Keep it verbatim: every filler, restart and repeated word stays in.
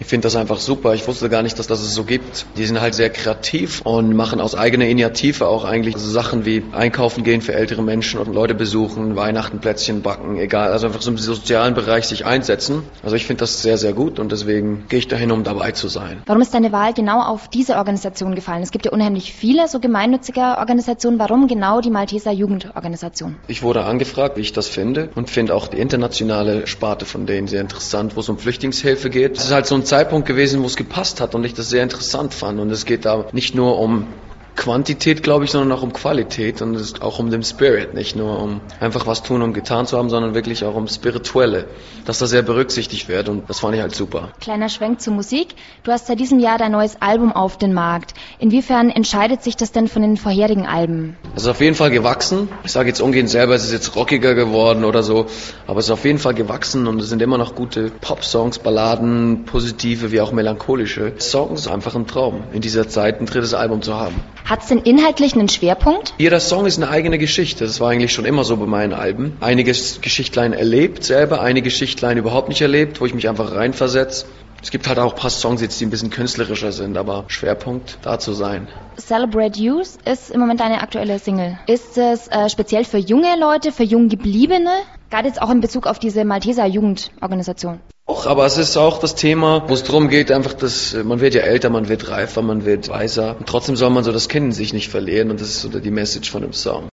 finde das einfach super. Ich wusste gar nicht, dass das es so gibt. Die sind halt sehr kreativ und machen aus eigener Initiative auch eigentlich so Sachen wie einkaufen gehen für ältere Menschen und Leute besuchen, Weihnachten, Plätzchen backen, egal. Also einfach so im sozialen Bereich sich einsetzen. Also ich finde das sehr, sehr gut und deswegen gehe ich dahin, um dabei zu sein. Warum ist deine Wahl genau auf diese Organisation gefallen? Es gibt ja unheimlich viele so gemeinnützige Organisationen. Warum genau die Malteser Jugendorganisation? Ich wurde angefragt, wie ich das finde und finde auch die internationale Sparte von denen sehr interessant, wo es um Flüchtlingshilfe geht. Es ist halt so ein Zeitpunkt gewesen, wo es gepasst hat und ich das sehr interessant fand. Und es geht da nicht nur um Quantität, glaube ich, sondern auch um Qualität und es ist auch um den Spirit, nicht nur um einfach was tun und getan zu haben, sondern wirklich auch um Spirituelle, dass das sehr berücksichtigt wird und das fand ich halt super. Kleiner Schwenk zur Musik. Du hast seit diesem Jahr dein neues Album auf den Markt. Inwiefern entscheidet sich das denn von den vorherigen Alben? Es ist auf jeden Fall gewachsen. Ich sage jetzt umgehend selber, es ist jetzt rockiger geworden oder so, aber es ist auf jeden Fall gewachsen und es sind immer noch gute Pop-Songs, Balladen, positive wie auch melancholische Songs. Einfach ein Traum, in dieser Zeit ein drittes Album zu haben. Hat es denn inhaltlich einen Schwerpunkt? Jeder Song ist eine eigene Geschichte. Das war eigentlich schon immer so bei meinen Alben. Einige Geschichtlein erlebt selber, einige Geschichtlein überhaupt nicht erlebt, wo ich mich einfach reinversetze. Es gibt halt auch ein paar Songs jetzt, die ein bisschen künstlerischer sind, aber Schwerpunkt da zu sein. Celebrate Youth ist im Moment eine aktuelle Single. Ist es äh, speziell für junge Leute, für Junggebliebene? Gerade jetzt auch in Bezug auf diese Malteser Jugendorganisation. Auch, aber es ist auch das Thema, wo es darum geht, einfach, dass man wird ja älter, man wird reifer, man wird weiser. Und trotzdem soll man so das Kind sich nicht verlieren und das ist so die Message von dem Song.